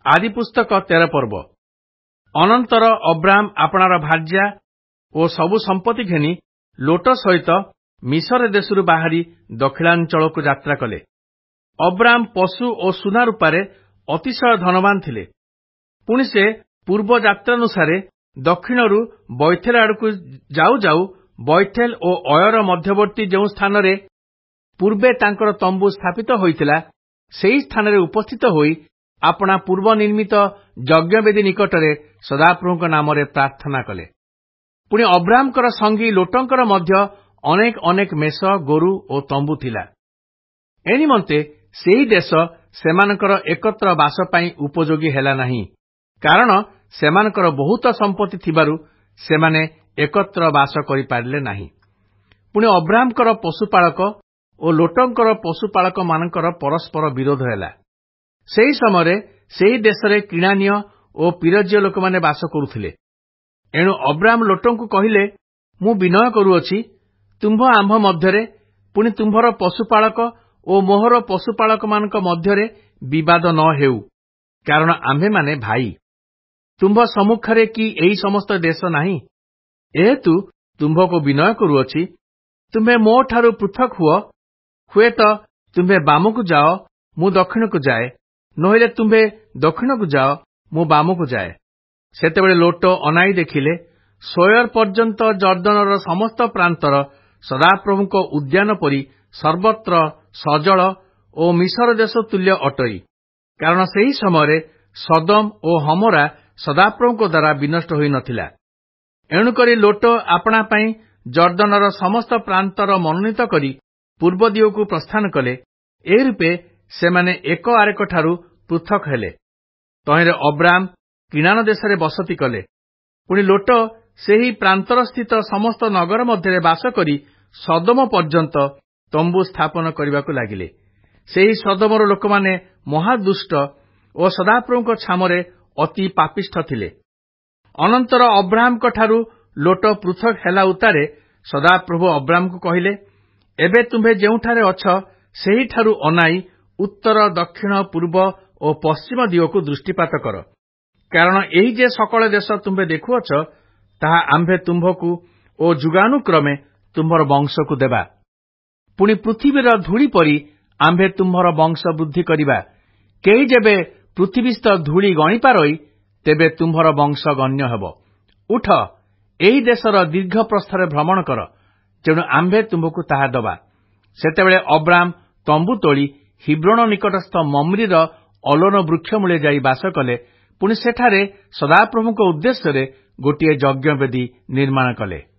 आदि पुस्तक 13 पर्व। अनंतर अब्राम आपणार भार्या ओ सबु संपत्ति घेनी लोट सहित मिसर देशरू बाहरी दक्षिणांचल को यात्रा कले। अब्राम पशु ओ सुना रूपारे अतिशय धनवान थिले। पुणी से पूर्व यात्रानुसारे दक्षिणरू बैथेल आड़कू जाऊ जाऊ बैथेल ओ अयर मध्यवर्ती जो स्थान रे पूर्वे तांकर तंबू स्थापित होइतिला सेही स्थान रे उपस्थित होई अपना पूर्व निर्मित यज्ञवेदी निकटरे सदाप्रभुଙ୍କ नामरे प्रार्थना कले। पुणी अब्रामकर संगी लोटंकर मध्य अनेक अनेक मेष गोरु ओ तंबू थिला। एनिमंते सेही देश सेमानकर एकत्र बास पाई उपयोगी हेला नहीं, कारण सेमानकर बहुत संपत्ति थिबारु सेमाने एकत्र बास करि पारले नहीं। पुणी अब्रामकर पशुपालक ओ लोटंकर पशुपालक मानकर परस्पर विरोध हेला। सेही समय सेही देशरे किणानिय ओ पिरजीय लोक माने बास करुथिले। एणु अब्राम लोटंकु कहिले, मु विनय करूअछि तुम्भ आम्भ मध्यरे पुणी तुम्भर पशुपालक ओ मोहर पशुपालक मानक मध्यरे विवाद न हेउ, कारण आम्भे माने भाई। तुम्भ सम्मुखरे कि एही समस्त देश नाही। एहेतु तुम्भको विनय करूअछि तुम्भे मो ठारू पृथक हुओ, हुएत तुम्भे बामकु जाओ मु दक्षिणकु जाए, नहेले तुम्भे दक्षिणकु जाओ मु बामकु जाए। सेतेबेले लोट अनाई देखिले सोयर पर्यंत जर्दनर समस्त प्रांतर सदाप्रभुଙ୍କ उद्यान परी सर्वत्र सजल ओ मिसर देश तुल्य अटई, कारण सेही समय सदम ओ हमोरा सदाप्रभुଙ୍କ द्वारा विनष्ट होई नथिला। एणुकरी लोट आपणा पई जर्दनर समस्त प्रांतर मनोनीत करी पूर्व दिगकु प्रस्थान कले। ए रूपे सेमाने एक आरेक ठारू पृथक हेले। तहिरे अब्राम किनान देशरे बसती कले। पुणी लोट सेही प्रांतर स्थित समस्त नगर मध्यरे बास करी सदम पर्यंत तंबू स्थापन करबाकु लागिले। सेही सदमर लोकमाने महादुष्ट ओ सदाप्रभुଙ୍କ छामरे अति पापिष्ठ थिले। अनंतर अब्राहमक ठारू लोट पृथक हेला उतारे सदाप्रभु अब्राहमको कहिले, एबे तुम्भे जेउठारे अछ सेही ठारू अनाई उत्तर दक्षिण पूर्व ओ पश्चिम दिगकु दृष्टिपात कर, कारण एही जे सकल देश तुम्भे देखुअछ ताहा आम्भे तुम्भकु ओ जुगानुक्रमे तुम्भर वंशकु देबा। पुणी पृथ्वीर धूली परी आम्भे तुम्भर वंश वृद्धि करिबा। केही जेबे पृथ्वीस्थ धूली गणी पारई तेबे तुम्भर वंश गण्य हेब। उठ एही देशर दीर्घ प्रस्थरे भ्रमण कर, तेणु आम्भे तुम्भकु ताहा दबा। सेतेबेले अब्राम तंबू तोली हिब्रोन निकटस्थ मम्रीर अलोन वृक्ष मूले जाई बास कले। पुणी सेठारे सदाप्रभुଙ୍କ उद्देश्य रे गोटिए यज्ञवेदी निर्माण कले।